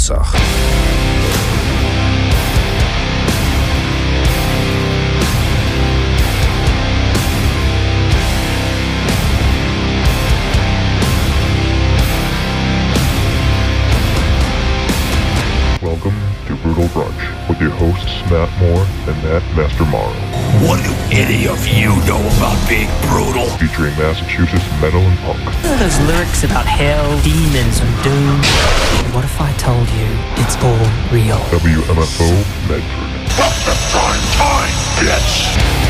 הנצח. Welcome to Brutal Brunch with your hosts Matt Moore and Matt Master Morrow. What do any of you know about being brutal? Featuring Massachusetts metal and punk. Those lyrics about hell, demons, and doom. What if I told you it's all real? WMFO Medford. What's the prime time, bitch?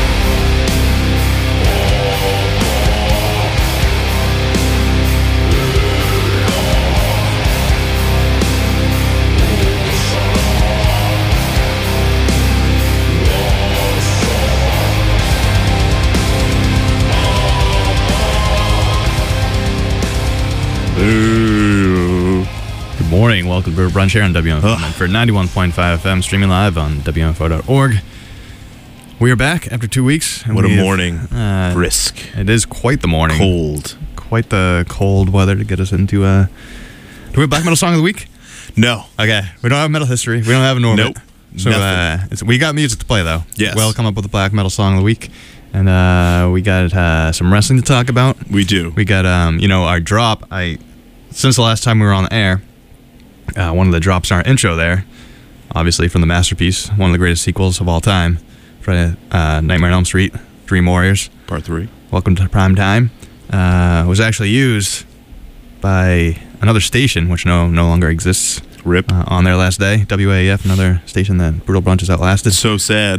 Good morning. Welcome to Brutal Brunch here on WMFO for 91.5 FM, streaming live on WMFO.org. We are back after 2 weeks. What a morning. Brisk. It is quite the morning. Cold. Quite the cold weather to get us into... do we have Black Metal Song of the Week? No. Okay. We don't have Metal History. We don't have an Orbit. Nope. So we got music to play, though. Yes. We'll come up with a Black Metal Song of the Week. And we got some wrestling to talk about. We do. We got, our drop. Since the last time we were on the air, one of the drops in our intro there, obviously from the masterpiece, one of the greatest sequels of all time, Nightmare on Elm Street, Dream Warriors. Part 3. Welcome to Prime Time. Was actually used by another station, which no longer exists. RIP. On their last day, WAAF, another station that Brutal Brunch has outlasted. So sad.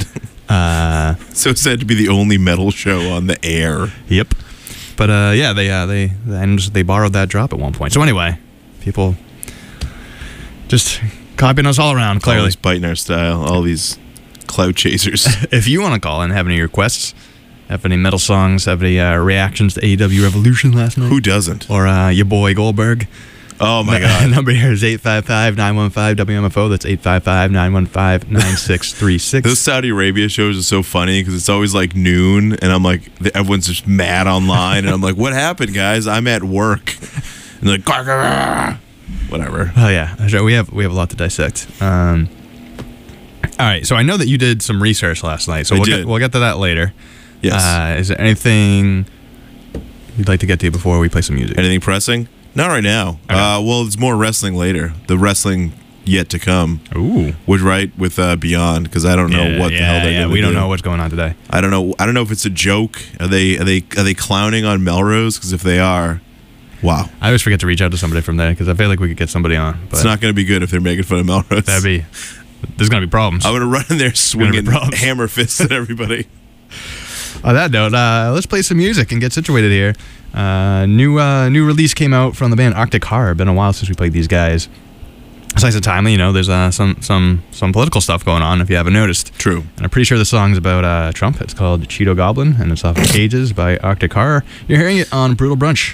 So sad to be the only metal show on the air. Yep. But they borrowed that drop at one point. So anyway, people just copying us all around, clearly. Always biting our style, all these clout chasers. If you want to call and have any requests, have any metal songs, have any reactions to AEW Revolution last night. Who doesn't? Or your boy Goldberg. Oh my God. The number here is 855-915-WMFO. That's 855-915-9636. Those Saudi Arabia shows are so funny because it's always like noon and I'm like, everyone's just mad online and I'm like, what happened, guys? I'm at work. And they're like, whatever. Oh yeah, we have a lot to dissect. All right, so I know that you did some research last night, so we'll get to that later. Yes. Is there anything you'd like to get to before we play some music? Anything pressing? Not right now. Okay. Well, it's more wrestling later. The wrestling yet to come. Ooh. Would right with Beyond because I don't know what the hell they're going to do. We don't know what's going on today. I don't know if it's a joke. Are they clowning on Melrose? Because if they are, wow. I always forget to reach out to somebody from there because I feel like we could get somebody on. But it's not going to be good if they're making fun of Melrose. There's going to be problems. I'm going to run in there swinging hammer fists at everybody. On that note, let's play some music and get situated here. New release came out from the band Arctic Horror. Been a while since we played these guys. It's nice and timely, there's some political stuff going on, if you haven't noticed. True. And I'm pretty sure the song's about Trump. It's called Cheeto Goblin, and it's off of Cages by Arctic Horror. You're hearing it on Brutal Brunch.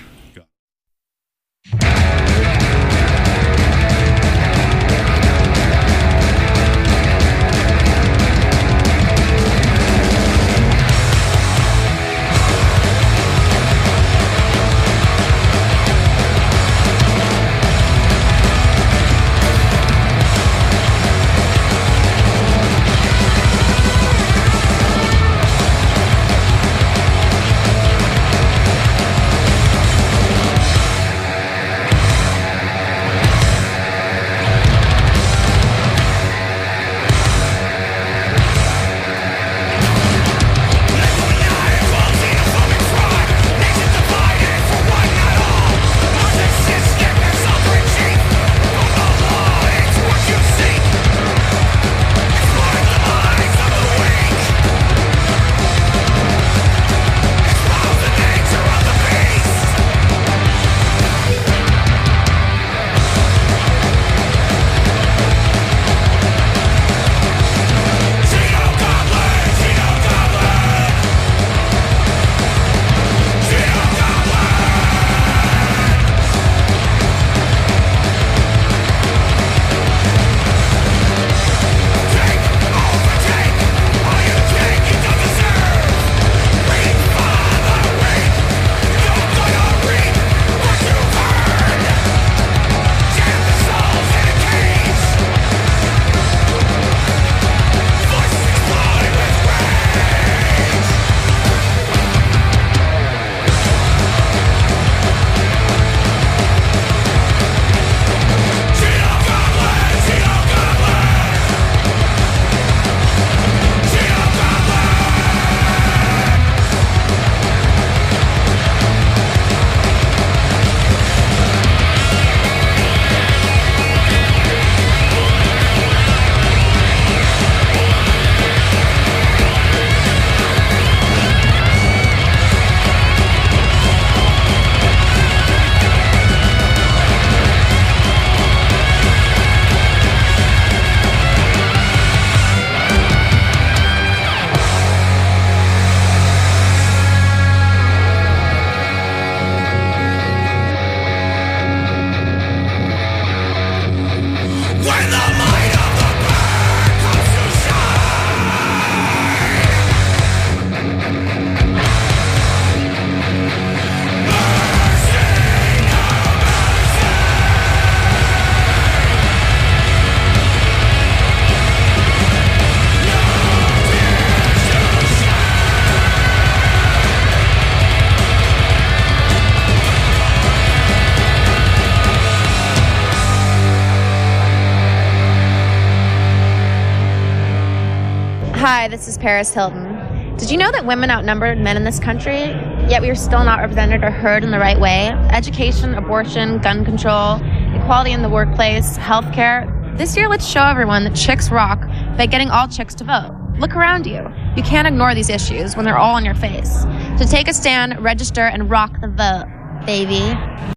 Hi, this is Paris Hilton. Did you know that women outnumber men in this country, yet we are still not represented or heard in the right way? Education, abortion, gun control, equality in the workplace, healthcare. This year, let's show everyone that chicks rock by getting all chicks to vote. Look around you. You can't ignore these issues when they're all in your face. So take a stand, register, and rock the vote, baby.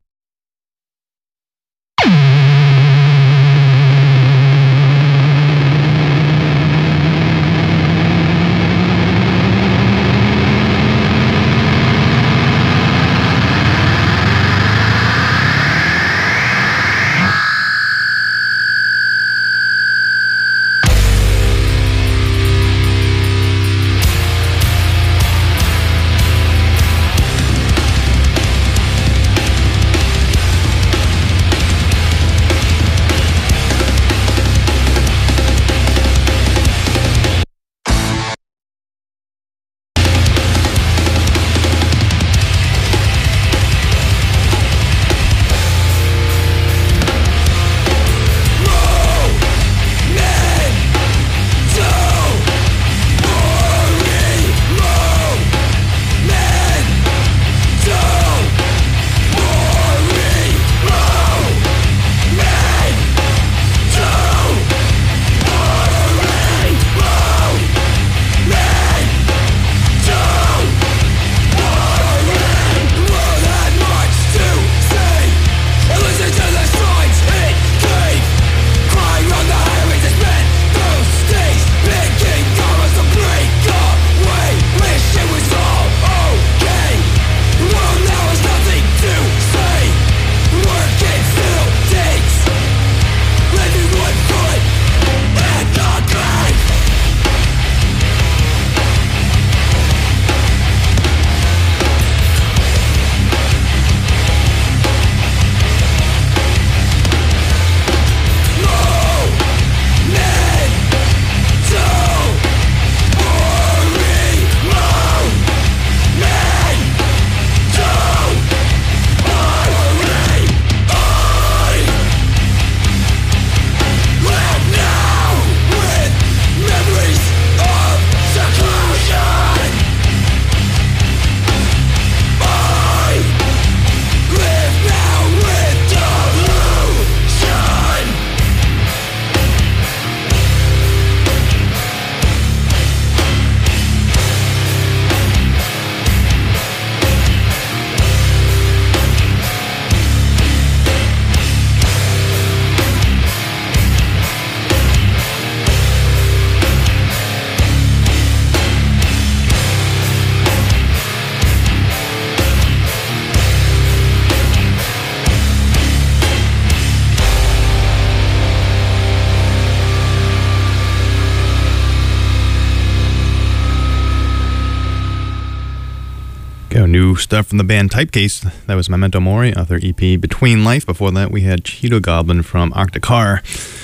New stuff from the band Typecase. That was Memento Mori off their EP Between Life. Before that, we had Cheeto Goblin from Arctic Car.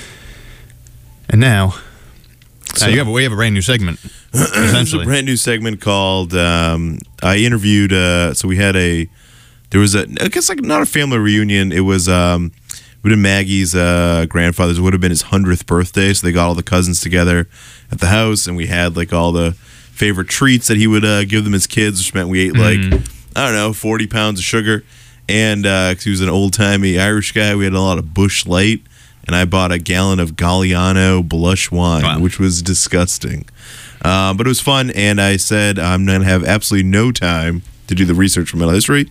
And now, we have a brand new segment. Essentially, a brand new segment called. I interviewed. So we had there was I guess like not a family reunion. It was. Would have been Maggie's grandfather's. It would have been his 100th birthday. So they got all the cousins together at the house, and we had like all the favorite treats that he would give them as kids, which meant we ate like, I don't know, 40 pounds of sugar. And 'cause he was an old-timey Irish guy, we had a lot of Bush Light, and I bought a gallon of Galliano blush wine, which was disgusting. But it was fun, and I said I'm going to have absolutely no time to do the research for metal history.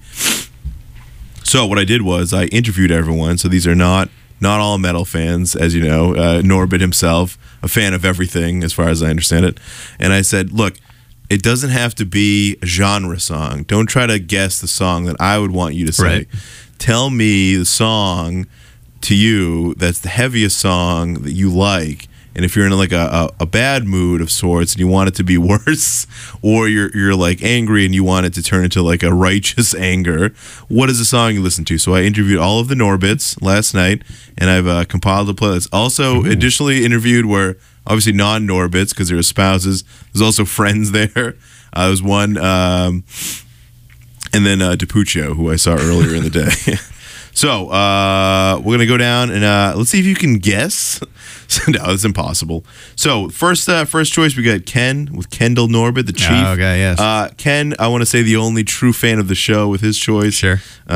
So what I did was I interviewed everyone. So these are not all metal fans, as you know. Norbit himself, a fan of everything, as far as I understand it. And I said, look, it doesn't have to be a genre song. Don't try to guess the song that I would want you to say. Right. Tell me the song to you that's the heaviest song that you like. And if you're in like a bad mood of sorts and you want it to be worse, or you're like angry and you want it to turn into like a righteous anger, what is the song you listen to? So I interviewed all of the Norbits last night, and I've compiled a playlist. Also, additionally interviewed were obviously non-Norbits because they were spouses. There's also friends there. There was one, and then DiPuccio, who I saw earlier in the day. So we're going to go down and let's see if you can guess No, it's impossible. So first choice, we got Ken with Kendall Norbit, the chief. Oh, okay, yes. Ken, I want to say the only true fan of the show with his choice. Sure.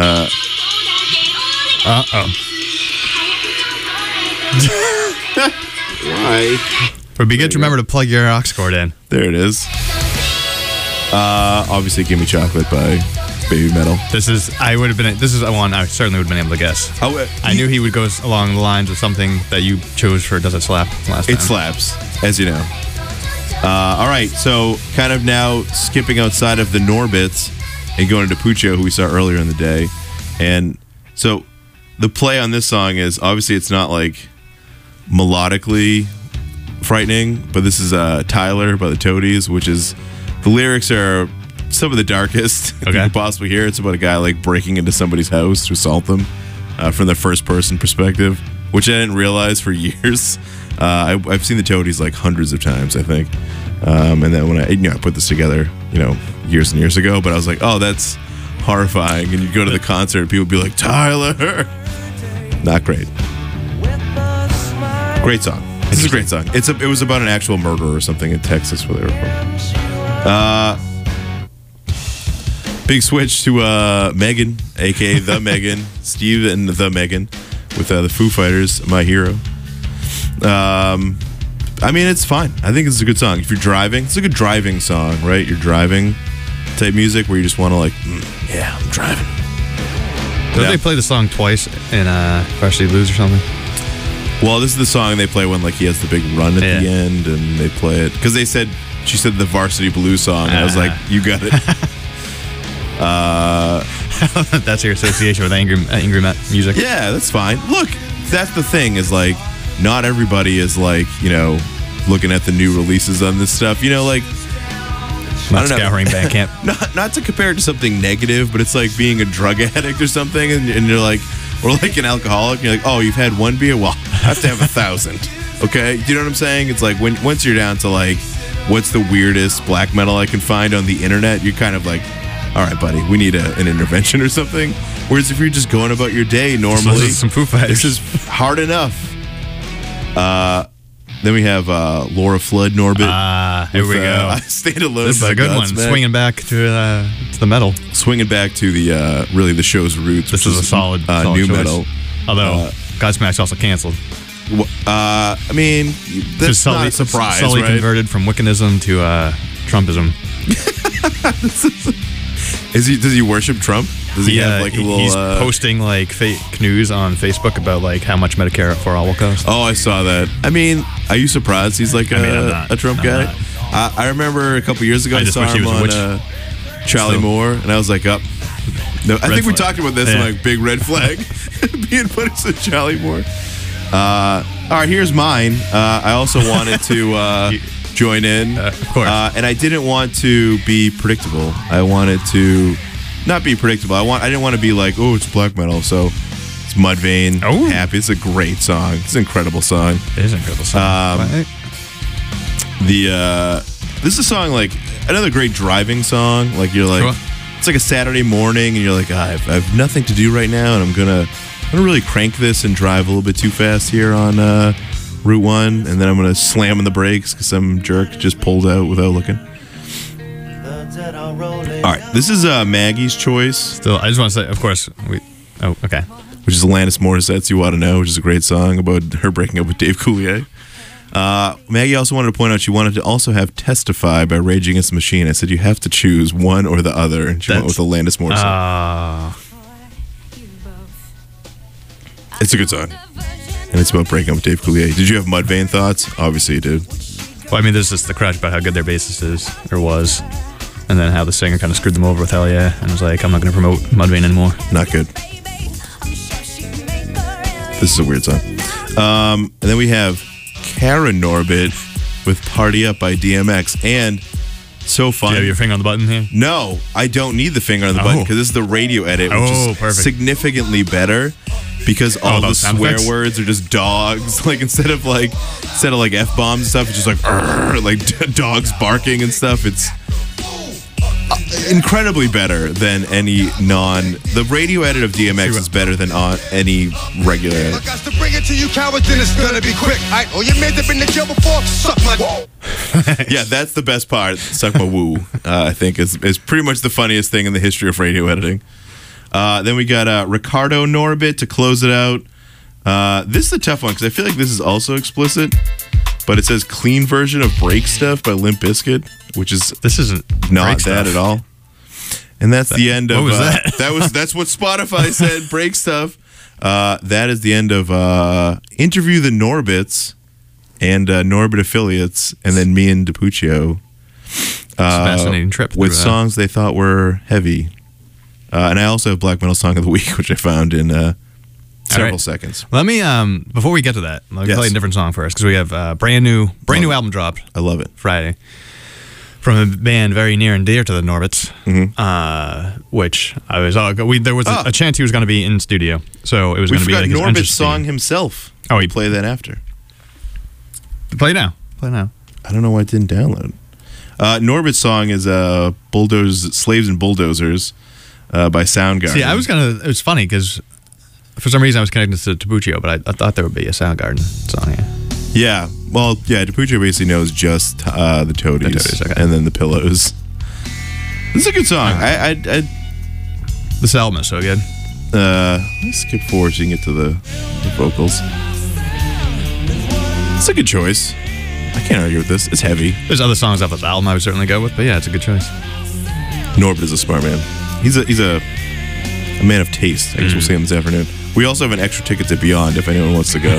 Why? Would be good to remember to plug your aux cord in. There it is. Obviously, Gimme Chocolate by Baby Metal. This is one I certainly would have been able to guess. I knew he would go along the lines of something that you chose for Does It Slap last time. It slaps, as you know. All right, so kind of now skipping outside of the Norbits and going to Puccio, who we saw earlier in the day. And so the play on this song is, obviously it's not like melodically frightening, but this is Tyler by the Toadies, which is, the lyrics are some of the darkest you could possibly hear. It's about a guy like breaking into somebody's house to assault them from the first person perspective, which I didn't realize for years. I've seen the Toadies like hundreds of times, I think. And then when I put this together, years and years ago, but I was like, oh, that's horrifying. And you go to the concert and people would be like, Tyler. Not great. Great song. This is a great song. It was about an actual murder or something in Texas where they were from. Big switch to Megan, aka the Megan, Steve and the Megan, with the Foo Fighters, My Hero. I mean, it's fine. I think it's a good song. If you're driving, it's a good driving song, right? You're driving type music where you just want to yeah, I'm driving. Don't they play the song twice in Varsity Blues or something? Well, this is the song they play when he has the big run at the end, and they play it because she said the Varsity Blues song, and I was like, you got it. That's your association with angry music. Yeah, that's fine. Look, that's the thing is not everybody is looking at the new releases on this stuff. Not scouring Bandcamp. Not to compare it to something negative, but it's like being a drug addict or something, and you're like, or like an alcoholic, and you're like, oh, you've had one beer? Well, I have to have 1,000. Okay? Do you know what I'm saying? It's like once you're down to what's the weirdest black metal I can find on the internet, you're kind of like, all right, buddy, we need an intervention or something. Whereas if you're just going about your day normally, some Foo Fighters. This is hard enough. Then we have Laura Flood Norbit. Here we go. I Stand Alone. This is a good one. Swinging back to the metal. Swinging back to the really the show's roots. This is a solid new choice. metal. Although Godsmack's also canceled. I mean, that's not a surprise, Sully right? converted from Wiccanism to Trumpism. Does he worship Trump? Does he have a little? He's posting fake news on Facebook about how much Medicare for all will cost. Oh, I saw that. I mean, are you surprised he's a Trump guy? I remember a couple years ago I saw him on Charlie Moore, and I was like, no, I think we talked about this. Yeah. Big red flag being put as Charlie Moore. All right, here's mine. I also wanted to join in, of course, and I didn't want to be predictable. I wanted to not be predictable. I didn't want to be like, oh, it's black metal. So it's Mudvayne. Oh, Happy. It's a great song. It's an incredible song. It is an incredible song. This is a song another great driving song. It's like a Saturday morning, and you're like, I have nothing to do right now, and I'm gonna really crank this and drive a little bit too fast here on Route 1, and then I'm gonna slam on the brakes because some jerk just pulled out without looking. All right, this is Maggie's choice. Still, I just want to say, of course, okay. Which is Alanis Morissette's "You Ought to Know," which is a great song about her breaking up with Dave Coulier. Maggie also wanted to point out she wanted to also have "Testify" by Rage Against the Machine. I said you have to choose one or the other, and she went with Alanis Morissette. It's a good song, and it's about breaking up with Dave Coulier. Did you have Mudvayne thoughts? Obviously you did. Well, I mean, there's just the crash about how good their bassist is, or was, and then how the singer kind of screwed them over with Hell Yeah, and was like, I'm not going to promote Mudvayne anymore. Not good. This is a weird song. And then we have Karen Norbit with Party Up by DMX, and so fun. Do you have your finger on the button here? No, I don't need the finger on the button because this is the radio edit, which is perfect. Significantly better because all the swear words are just dogs. Instead of F-bombs and stuff, it's just like dogs barking and stuff. incredibly better than any The radio edit of DMX is better than any regular edit. I got to bring it to you cowards, and it's gonna be quick. Oh, you made have been in jail before? Suck my Yeah, that's the best part. Suck my woo. I think is pretty much the funniest thing in the history of radio editing. Then we got Ricardo Norbit to close it out. This is a tough one because I feel like this is also explicit, but it says clean version of Break Stuff by Limp Bizkit, which is This isn't not Break that Stuff. at all. And that's the end of what was that? that's what Spotify said. Break Stuff. That is the end of Interview the Norbits and Norbit affiliates, and then me and DiPuccio. Fascinating trip with through, songs they thought were heavy. And I also have Black Metal Song of the Week, which I found in several right. seconds. Let me before we get to that, let me Yes. play a different song first because we have brand new album dropped I love it. Friday from a band very near and dear to the Norbits, which I was there was a chance he was going to be in studio, so it was We going to be forgot like his Norbit's entrance song theme. himself. Oh, he play that after. Play now. I don't know why it didn't download. Norbit's song is Slaves and Bulldozers by Soundgarden. See, it was funny because for some reason I was connected to Tabuccio, but I thought there would be a Soundgarden song here. Yeah. Well, yeah, DiPuccio basically knows just the Toadies, okay. and then the Pillows. This is a good song. This album is so good. Let's skip forward so you can get to the vocals. It's a good choice. I can't argue with this. It's heavy. There's other songs off this album I would certainly go with, but yeah, it's a good choice. Norbit is a smart man. He's a man of taste. I guess we'll see him this afternoon. We also have an extra ticket to Beyond if anyone wants to go.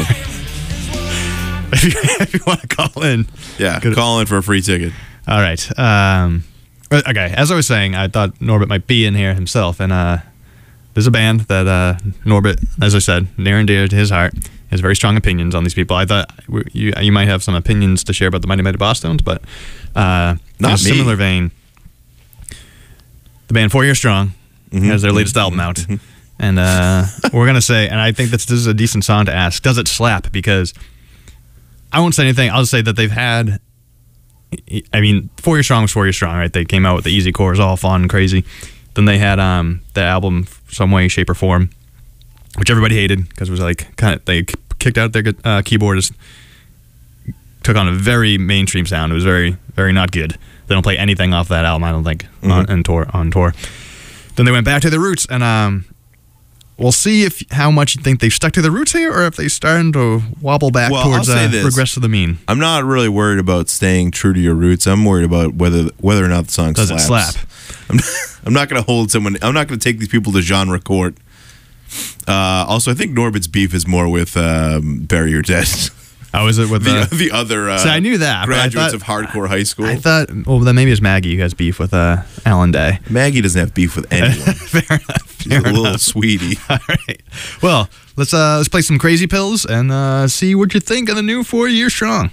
If you want to call in. Yeah, call in for a free ticket. All right. Okay, as I was saying, I thought Norbit might be in here himself, and there's a band that Norbit, as I said, near and dear to his heart, has very strong opinions on these people. I thought you might have some opinions to share about the Mighty Mighty Bosstones, but in a similar vein, the band 4 Year Strong has their latest album out, and we're gonna say, and I think this is a decent song to ask, does it slap? Because I won't say anything. I'll just say that they've had. I mean, 4 Year Strong was 4 Year Strong, right? They came out with the Easy Cores, all fun and crazy. Then they had the album Some Way, Shape, or Form, which everybody hated because it was like they kicked out their keyboardist, took on a very mainstream sound. It was very, very not good. They don't play anything off that album, I don't think, on tour. Then they went back to their roots, and we'll see how much you think they've stuck to their roots here, or if they're starting to wobble back towards regress to the mean. I'm not really worried about staying true to your roots. I'm worried about whether or not the song Does slaps. it slap? I'm not going to hold someone. I'm not going to take these people to genre court. Also, I think Norbit's beef is more with Bury Your Dead. How is it with the other? See, I knew that. Graduates of hardcore high school. I thought, well, then maybe it's Maggie who has beef with Alan Day. Maggie doesn't have beef with anyone. Fair enough. She's a little sweetie. All right. Well, let's play some Crazy Pills and see what you think of the new 4 Year Strong.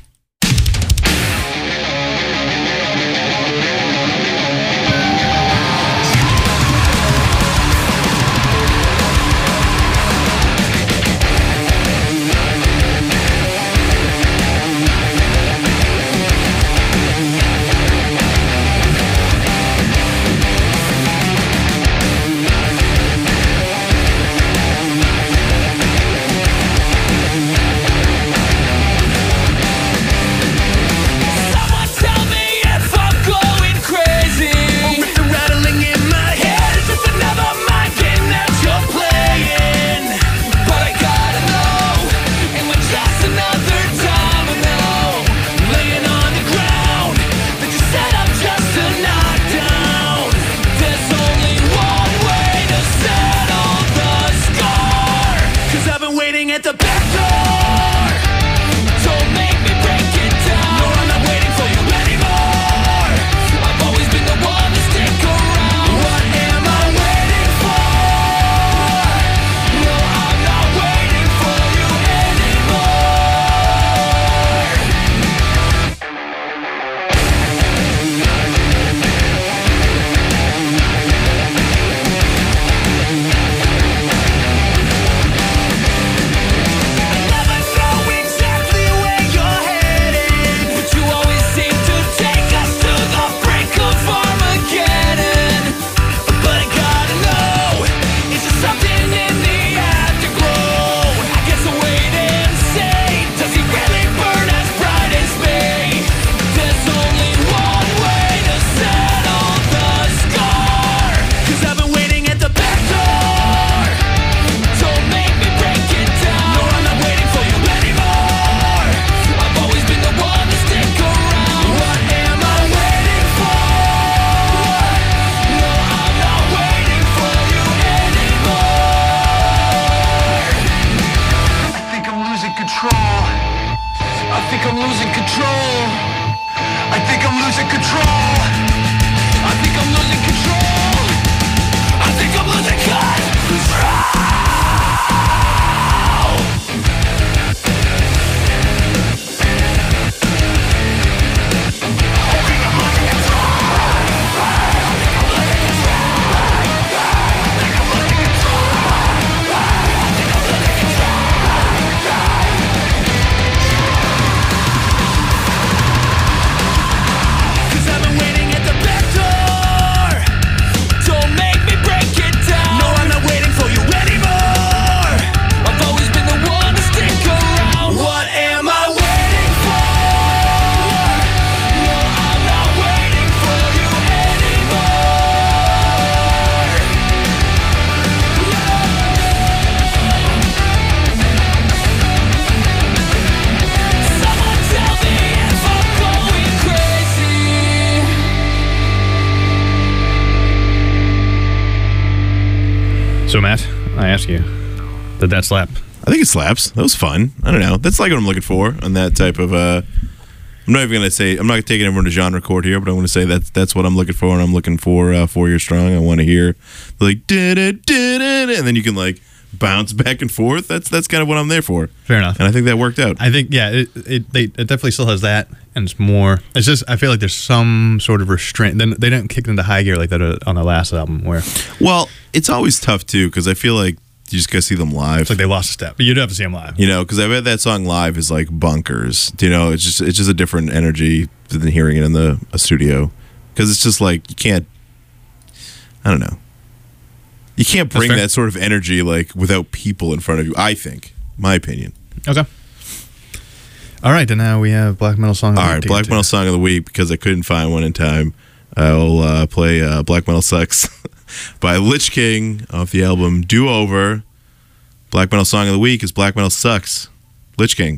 So Matt, I ask you, did that slap? I think it slaps. That was fun. I don't know. That's like what I'm looking for on that type of. I'm not even gonna say. I'm not taking everyone to genre chord here, but I'm gonna say that's what I'm looking for, and I'm looking for 4 Years Strong. I want to hear like da-da-da-da-da, and then you can like bounce back and forth. That's kind of what I'm there for. Fair enough. And I think that worked out. I think it definitely still has that, and it's more. It's just I feel like there's some sort of restraint. Then they didn't kick into high gear like that on the last album. Where Well, it's always tough too because I feel like you just gotta see them live. it's like they lost a step, but you do have to see them live. You know, because I bet that song live is like bunkers. You know, it's just a different energy than hearing it in a studio. Because it's just like you can't. I don't know. You can't bring fair. that sort of energy like without people in front of you. I think, my opinion. Okay. All right, and now we have Black Metal Song of the All Week right, to Black get to. Metal Song of the Week because I couldn't find one in time. I'll play Black Metal Sucks by Lich King off the album Do Over. Black Metal Song of the Week is Black Metal Sucks. Lich King.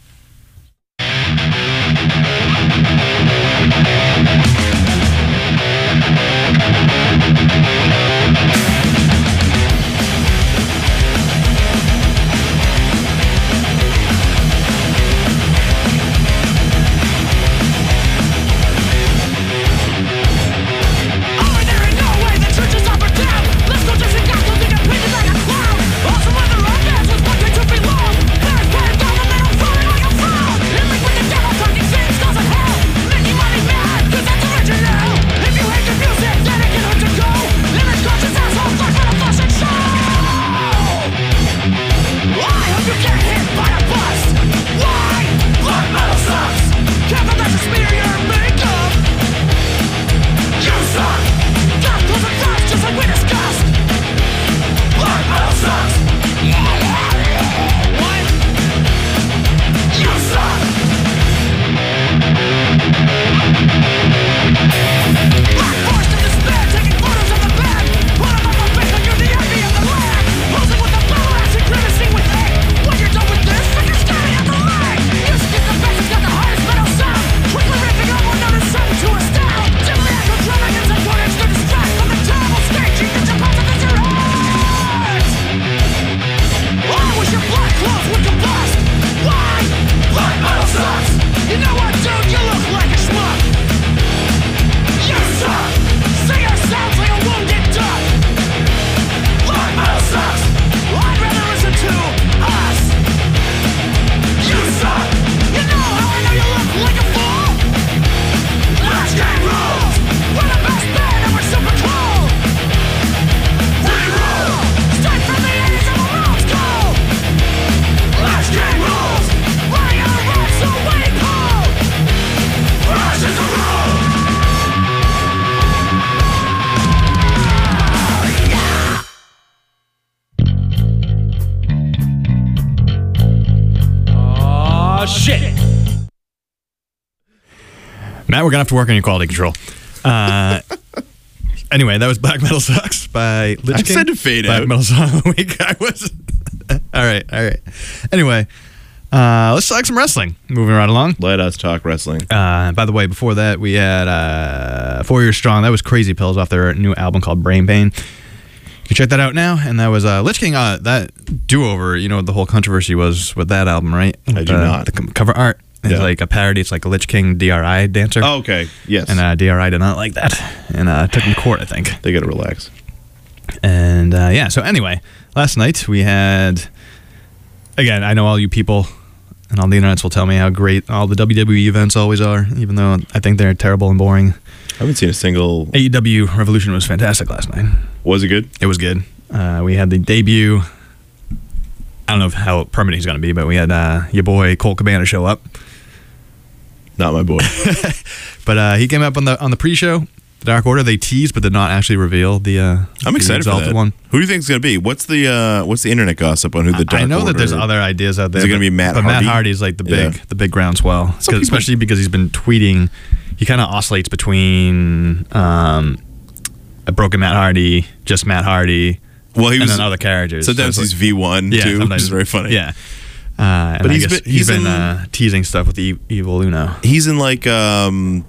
Matt, we're gonna have to work on your quality control. Anyway, that was Black Metal Sucks by Lich King. I said to fade Black out. Metal Song of the Week. I was. All right. Anyway, let's talk some wrestling. Moving right along. Let us talk wrestling. By the way, before that, we had 4 Years Strong. That was Crazy Pills off their new album called Brain Pain. You can check that out now. And that was Lich King. That Do-Over, you know what the whole controversy was with that album, right? I do not. The cover art is like a parody. It's like a Lich King DRI dancer. Oh, okay. Yes. And DRI did not like that. And took him to court, I think. They got to relax. And yeah, so anyway, last night we had, again, I know all you people and all the internets will tell me how great all the WWE events always are, even though I think they're terrible and boring. I haven't seen a single. AEW Revolution was fantastic last night. Was it good? It was good. We had the debut. I don't know how permanent he's going to be, but we had your boy Colt Cabana show up. Not my boy. But he came up on the pre-show. The Dark Order, they teased but did not actually reveal the I'm excited for Exalted that. one. Who do you think it's going to be? What's the internet gossip on who the Dark I know Order that there's other ideas out there. Is it gonna be Matt but Hardy? Matt Hardy's like the Yeah. big groundswell, especially because he's been tweeting. He kind of oscillates between a broken Matt Hardy, just Matt Hardy, Well, he and was then other characters. Sometimes So it's he's V1 yeah, too, which sometimes is very funny. Yeah, but But he's been teasing stuff with Evil Uno. He's in like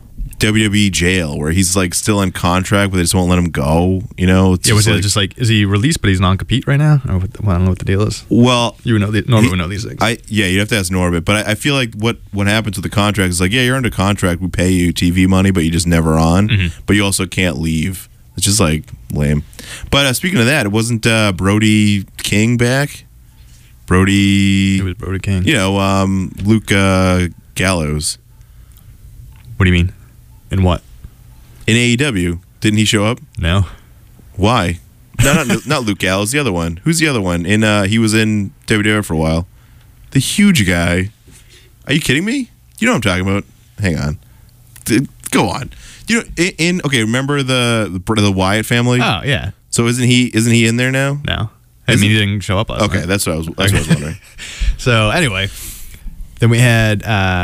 WWE jail where he's like still on contract, but they just won't let him go. You know? It's Yeah, was just it just like, is he released, but he's non-compete right now? Or what, I don't know what the deal is. well, You would know, Norbert would know these things. you'd have to ask Norbert, but I feel like what happens with the contract is like, yeah, you're under contract, we pay you TV money, but you're just never on, but you also can't leave. It's just like lame. But speaking of that, it wasn't Brody King back? Brody, It was Brody King. you know, Luke Gallows What do you mean? In what? in AEW. Didn't he show up? No. Why? No, not Luke Gallows. The other one. Who's the other one? He was in WWE for a while. The huge guy. Are you kidding me? You know what I'm talking about? Hang on. Go on. You know, okay. Remember the Wyatt family? Oh, yeah. So isn't he in there now? No. I mean, he didn't show up last Okay, night. that's what I was wondering. So, anyway, then we had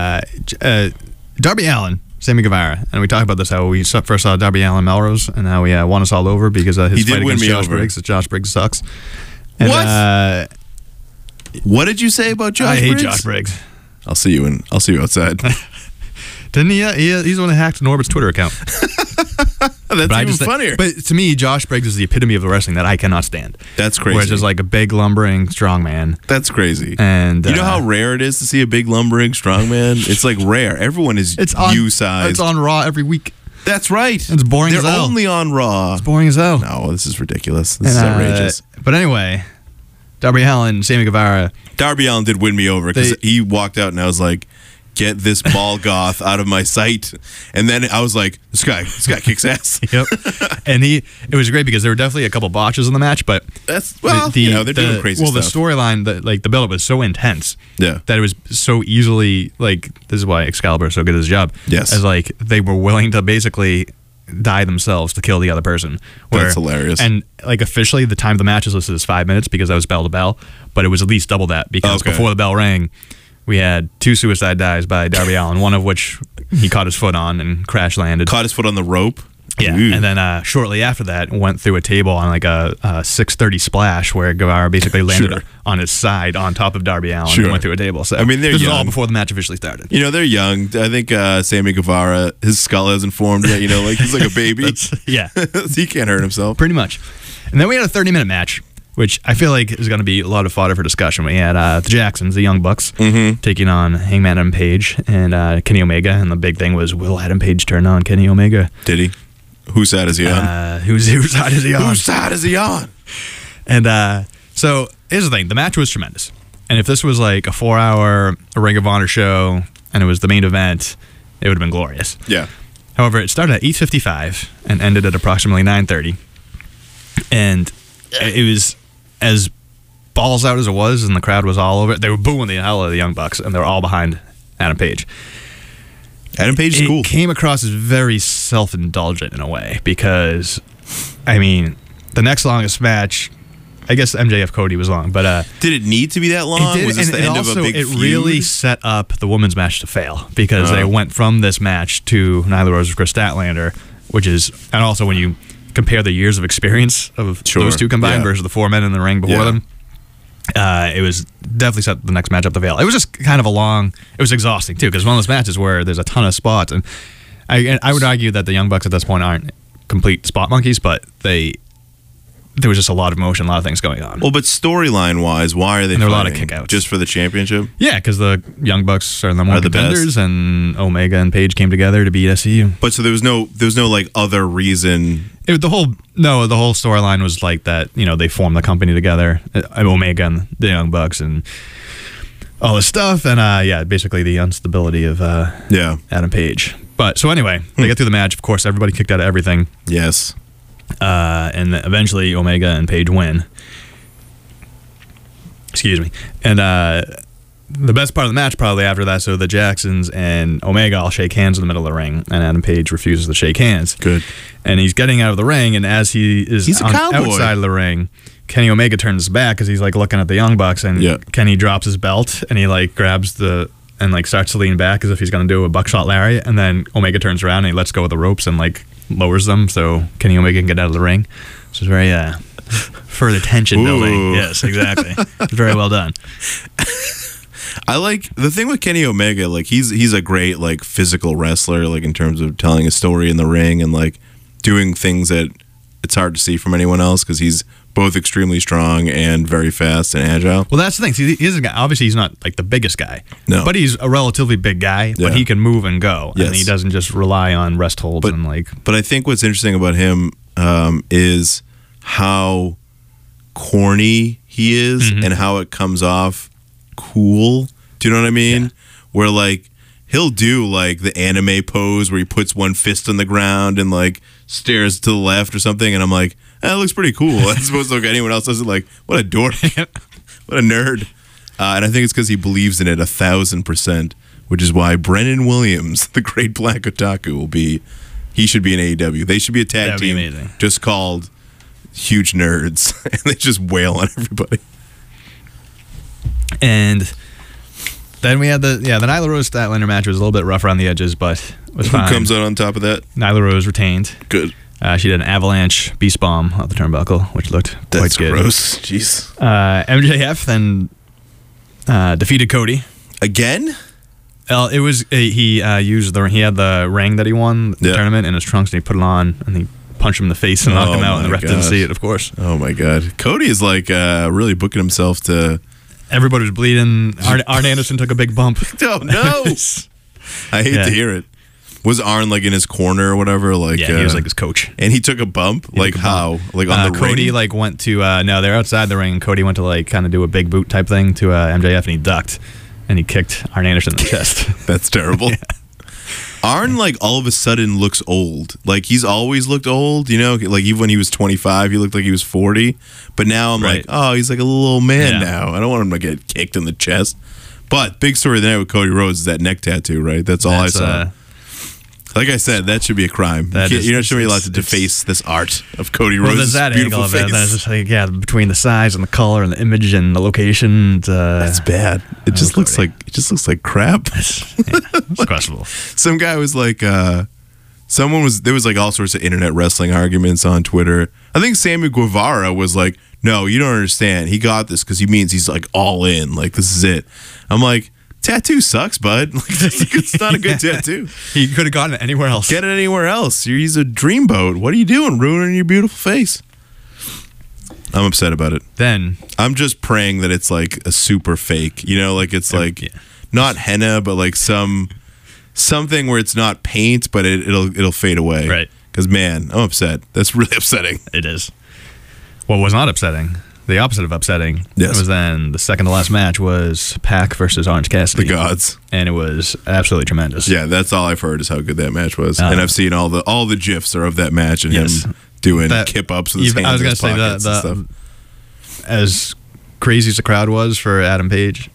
Darby Allin, Sammy Guevara, and we talked about this, how we first saw Darby Allin Melrose, and how he won us all over because his He did fight win against me Josh over. Briggs. That Josh Briggs sucks. And, What? What did you say about Josh I hate Briggs? Josh Briggs. I'll see you outside. Didn't he? He's the one that hacked Norbert's Twitter account. That's But I even just funnier. But to me, Josh Briggs is the epitome of the wrestling that I cannot stand. That's crazy. Where it's just like a big lumbering strong man. That's crazy. And you know how rare it is to see a big lumbering strongman? It's like rare. Everyone is it's on U-sized. It's on Raw every week. That's right. It's boring They're as hell. only on Raw. It's boring as hell. No, this is ridiculous. This is And, outrageous. But anyway, Darby Allin, Sammy Guevara. Darby Allin did win me over because he walked out and I was like, get this ball goth out of my sight. And then I was like, this guy kicks ass. Yep. And it was great because there were definitely a couple botches in the match, but That's, well, they're doing crazy the stuff. storyline, the build-up was so intense Yeah. that it was so easily, like, this is why Excalibur is so good at his job. Yes. As, like, they were willing to basically die themselves to kill the other person. That's hilarious. And, like, officially, the time of the match is listed as 5 minutes because that was bell to bell, but it was at least double that because Okay. before the bell rang, we had 2 suicide dives by Darby Allin, one of which he caught his foot on and crash landed. Caught his foot on the rope. Yeah, Ooh. and then shortly after that, went through a table on like a 630 splash where Guevara basically landed Sure. on his side on top of Darby Allin Sure. and went through a table. So I mean, they're this is all young. before the match officially started. You know, they're young. I think Sammy Guevara, his skull hasn't formed yet, you know, like he's like a baby. Yeah, He can't hurt himself. pretty much. And then we had a 30-minute match, which I feel like is going to be a lot of fodder for discussion. We had the Jacksons, the Young Bucks, taking on Hangman Adam Page and Kenny Omega. And the big thing was, will Adam Page turn on Kenny Omega? Did he? Whose side is he on? Whose side is he on? Whose side is he on? And so here's the thing: the match was tremendous. And if this was like a 4-hour Ring of Honor show and it was the main event, it would have been glorious. Yeah. However, it started at 8:55 and ended at approximately 9:30, and it was as balls out as it was, and the crowd was all over it. They were booing the hell out of the Young Bucks, and they were all behind Adam Page. Adam Page is It cool. came across as very self-indulgent in a way because, I mean, the next longest match, I guess MJF Cody was long, but Did it need to be that long? it did, Was this and the end also, of a big it feud? really set up the women's match to fail because they went from this match to Nyla Rose versus Chris Statlander, which is, and also when you compare the years of experience of Sure, those two combined yeah. versus the 4 men in the ring before Yeah. them, it was definitely set the next match up to fail. It was just kind of it was exhausting too because one of those matches where there's a ton of spots, and I would argue that the Young Bucks at this point aren't complete spot monkeys, but there was just a lot of motion, a lot of things going on. Well, but storyline wise, why are they And there were a lot of fighting? kickouts. Just for the championship? Yeah, because the Young Bucks are the more Are the best. contenders, and Omega and Page came together to beat SCU. But so there was no like other reason. The whole storyline was like that. You know, they formed the company together, Omega and the Young Bucks, and all this stuff. And basically the instability of Yeah. Adam Page. But so anyway, they get through the match. Of course, everybody kicked out of everything, Yes. and eventually Omega and Page win. Excuse me. And the best part of the match probably after that, so the Jacksons and Omega all shake hands in the middle of the ring, and Adam Page refuses to shake hands. Good. And he's getting out of the ring, and as he's a on cowboy. outside of the ring, Kenny Omega turns his back because he's like looking at the Young Bucks, and Yeah. Kenny drops his belt, and he like grabs and like starts to lean back as if he's going to do a buckshot lariat, and then Omega turns around and he lets go of the ropes and like lowers them so Kenny Omega can get out of the ring. So it's very further tension building. Ooh. Yes, exactly. It's very well done. I like the thing with Kenny Omega. Like he's a great like physical wrestler. Like in terms of telling a story in the ring and like doing things that it's hard to see from anyone else because he's both extremely strong and very fast and agile. Well, that's the thing. See, he's a guy. Obviously, he's not like the biggest guy. No. But he's a relatively big guy. Yeah. But he can move and go. Yes. And he doesn't just rely on rest holds and like. But I think what's interesting about him is how corny he is and how it comes off cool. Do you know what I mean? Yeah. Where like he'll do like the anime pose where he puts one fist on the ground and like stares to the left or something, and I'm like, that looks pretty cool. As opposed to like anyone else does it like, what a dork, what a nerd. And I think it's because he believes in it 1,000%, which is why Brennan Williams, the great black otaku, he should be in AEW. They should be a tag team amazing. Just called Huge Nerds, and they just wail on everybody. And then we had the Nyla Rose Statlander match was a little bit rough around the edges, but was fine. Who comes out on top of that? Nyla Rose retained. Good. She did an avalanche beast bomb off the turnbuckle, which looked quite good. Gross. Jeez. MJF then defeated Cody again. It was he used he had the ring that he won the tournament in his trunks, and he put it on and he punched him in the face and knocked him out, and the ref didn't see it, of course. Oh my god, Cody is like really booking himself to. Everybody was bleeding. Arn Anderson took a big bump. Oh no! I hate to hear it. Was Arn like in his corner or whatever? Like he was like his coach, and he took a bump. Like how? Like on the Cody ring? like went to no, they're outside the ring, and Cody went to like kind of do a big boot type thing to MJF, and he ducked, and he kicked Arn Anderson in the chest. That's terrible. Arn like all of a sudden looks old. Like he's always looked old, you know. Like even when he was 25, he looked like he was 40. But now I'm like, oh, he's like a little old man now. I don't want him to get kicked in the chest. But big story of the night with Cody Rhodes is that neck tattoo, right? That's all I saw. Like I said, that should be a crime. You're not shouldn't be allowed to deface this art of Cody Rhodes' that beautiful angle of face. it. That's just like, between the size and the color and the image and the location. That's bad. It just looks like crap. It's questionable. Some guy was like, there was like all sorts of internet wrestling arguments on Twitter. I think Sammy Guevara was like, no, you don't understand. He got this because he means he's like all in. Like this is it. I'm like, tattoo sucks, bud. Like, it's not a good tattoo. He could have gotten it anywhere else. Get it anywhere else. He's a dreamboat. What are you doing? Ruining your beautiful face. I'm upset about it. Then I'm just praying that it's like a super fake. You know, like it's like not henna, but like something where it's not paint, but it'll fade away. Right. Because man, I'm upset. That's really upsetting. It is. What was not upsetting, the opposite of upsetting, was then the second to last match was Pac versus Orange Cassidy. The gods. And it was absolutely tremendous. Yeah, that's all I've heard is how good that match was. And I've seen all the GIFs are of that match and him doing kip ups with his hands. I was going to say that as crazy as the crowd was for Adam Page,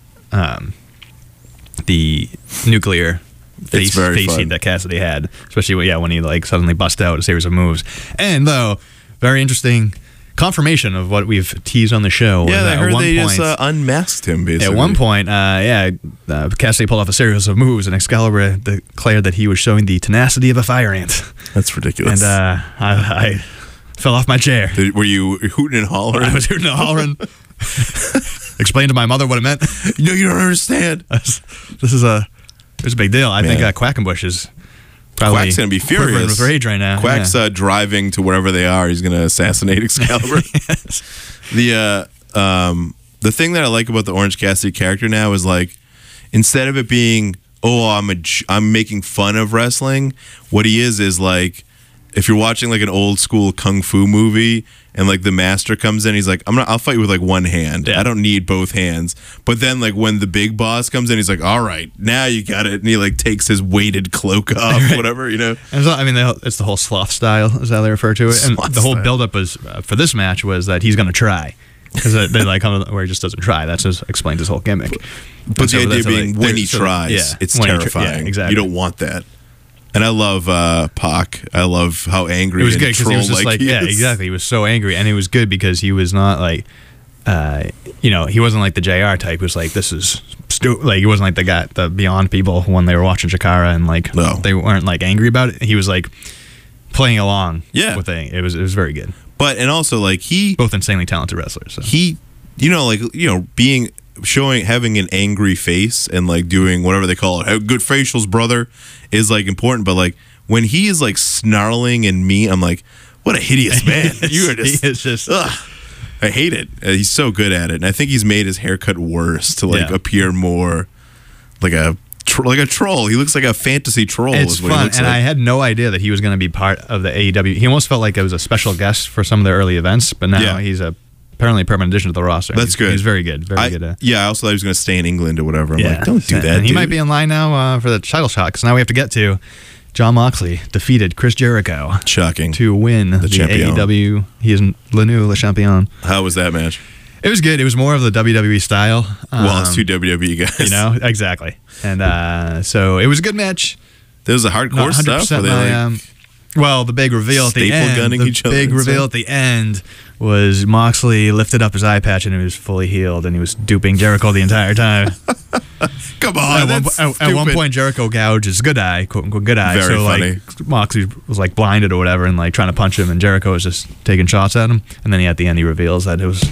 the nuclear face heat that Cassidy had, especially when he like suddenly bust out a series of moves. And though, very interesting confirmation of what we've teased on the show. Yeah, I heard they just unmasked him, basically. At one point, Cassidy pulled off a series of moves, and Excalibur declared that he was showing the tenacity of a fire ant. That's ridiculous. And I fell off my chair. Were you hooting and hollering? I was hooting and hollering. Explained to my mother what it meant. No, you don't understand. This is a big deal. I think Quackenbush is probably Quack's going to be furious with rage right now. Quack's driving to wherever they are. He's going to assassinate Excalibur. The thing that I like about the Orange Cassidy character now is like, instead of it being, I'm making fun of wrestling, what he is like, if you're watching like an old school kung fu movie and like the master comes in, he's like, I'll fight you with like one hand. I don't need both hands. But then like when the big boss comes in, he's like, all right, now you got it. And he like takes his weighted cloak off, whatever, you know. And so, it's the whole sloth style is how they refer to it. And the whole buildup was for this match was that he's going to try. Because they like where he just doesn't try. That just explains his whole gimmick. But the idea being when he tries, it's terrifying. Exactly. You don't want that. And I love Pac. I love how angry it was good because he was just like he is. Exactly. He was so angry, and it was good because he was not like, he wasn't like the JR type who's like, this is stupid. Like he wasn't like the Beyond people when they were watching Chikara and like they weren't like angry about it. He was like playing along. Yeah, with it. It was very good. But and also like both insanely talented wrestlers. So. Being having an angry face and like doing whatever they call it, how good facials, brother, is like important. But like when he is like snarling and mean, I'm like, what a hideous man. You are just, he is just ugh. I hate it. He's so good at it, and I think he's made his haircut worse to like appear more like a troll. He looks like a fantasy troll. It's is what he fun, looks and like. I had no idea that he was going to be part of the AEW. He almost felt like it was a special guest for some of the early events, but now he's apparently a permanent addition to the roster. That's good. He's very good. Very good. I also thought he was going to stay in England or whatever. I'm like, don't do that. And he dude. might be in line now for the title shot, because now we have to get to Jon Moxley defeated Chris Jericho Shocking. to win the champion. AEW. He is le new le champion. How was that match? It was good. It was more of the WWE style. Well, it's two WWE guys. You know, exactly. And so it was a good match. There was a hardcore stuff. Where they well, the big reveal at the staple end. gunning The each other big and reveal stuff? at the end was Moxley lifted up his eye patch and he was fully healed, and he was duping Jericho the entire time. Come on. At one point, Jericho gouged his good eye, quote unquote good eye. Very so funny. like Moxley was like blinded or whatever, and like trying to punch him, and Jericho was just taking shots at him. And then at the end, he reveals that it was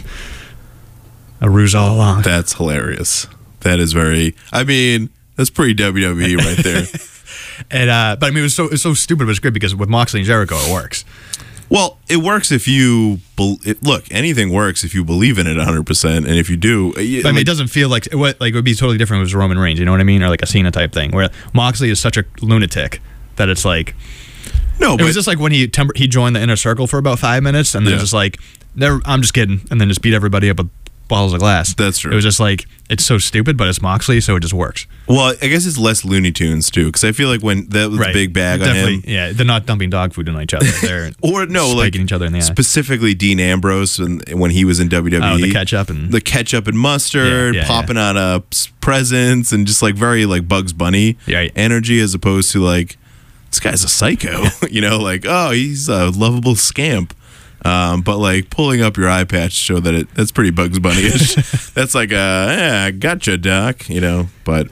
a ruse all along. That's hilarious. That is very. I mean, that's pretty WWE right there. And but I mean, it was so stupid, but it was great because with Moxley and Jericho, it works. Well, it works if you look. Anything works if you believe in it 100%, and if you do, But I mean, it doesn't feel like it would be totally different if it was Roman Reigns. You know what I mean, or like a Cena type thing, where Moxley is such a lunatic that it's like. No, it but was just like when he joined the Inner Circle for about 5 minutes, and then just like, I'm just kidding, and then just beat everybody up with bottles of glass. That's true. It was just like, it's so stupid, but it's Moxley, so it just works. well, I guess it's less Looney Tunes too, because I feel like when that was a big bag on him. Yeah, they're not dumping dog food on each other. They're Or no, like spiking each other in the eye. specifically Dean Ambrose when he was in WWE. Oh, the ketchup and mustard, popping out presents, and just like very like Bugs Bunny energy, as opposed to like this guy's a psycho. You know, like he's a lovable scamp. But like pulling up your eye patch show that that's pretty Bugs Bunny-ish. That's like gotcha, Doc. You know, but.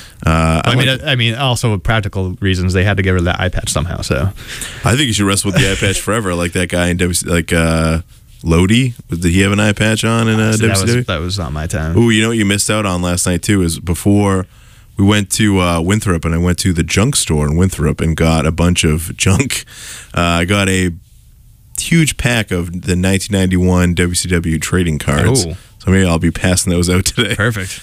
I mean, also with practical reasons, they had to get rid of that eye patch somehow. So, I think you should wrestle with the eye patch forever, like that guy in Lodi. Did he have an eye patch on in WCW? That was not my time. Ooh, you know what you missed out on last night too is before we went to Winthrop, and I went to the junk store in Winthrop and got a bunch of junk. I got a huge pack of the 1991 WCW trading cards. Oh. So maybe I'll be passing those out today. Perfect.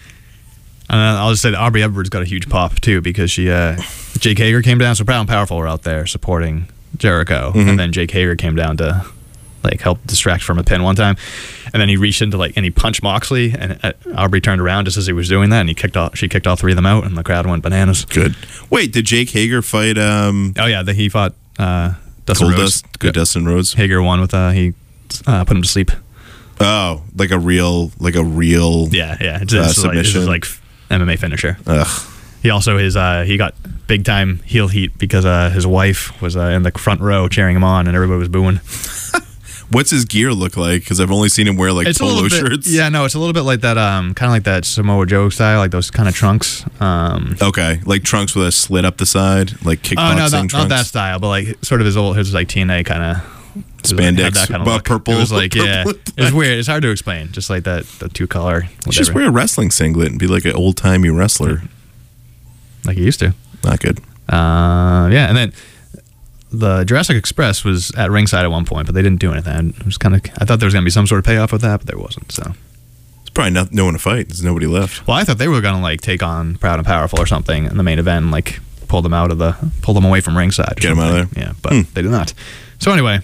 I'll just say that Aubrey Edwards got a huge pop too, because Jake Hager came down. So Proud and Powerful were out there supporting Jericho, and then Jake Hager came down to like help distract from a pin one time, and then he reached into and he punched Moxley, and Aubrey turned around just as he was doing that, and she kicked all three of them out, and the crowd went bananas. Good. Wait, did Jake Hager fight? Oh yeah, he fought Dustin Rhodes. Good Dustin Rhodes. Hager won with he put him to sleep. Oh, like a real Yeah. It's submission. like MMA finisher. Ugh. He also he got big time heel heat because his wife was in the front row cheering him on, and everybody was booing. What's his gear look like? Because I've only seen him wear like polo shirts. Yeah, no, it's a little bit like that, kind of like that Samoa Joe style, like those kind of trunks. Okay, like trunks with a slit up the side, like kickboxing trunks. Not that style, but like sort of his like TNA kind of spandex, that kind of look. purple. It was like purple. it was weird. It's hard to explain. Just like that, the two color. Just wear a wrestling singlet and be like an old timey wrestler, like he used to. Not good. Yeah, and then the Jurassic Express was at ringside at one point, but they didn't do anything. It was kind of. I thought there was going to be some sort of payoff with that, but there wasn't. So it's probably no one to fight. There's nobody left. Well, I thought they were going to like take on Proud and Powerful or something in the main event, and like pull them away from ringside. Get them out of there. Yeah, but they did not. So anyway,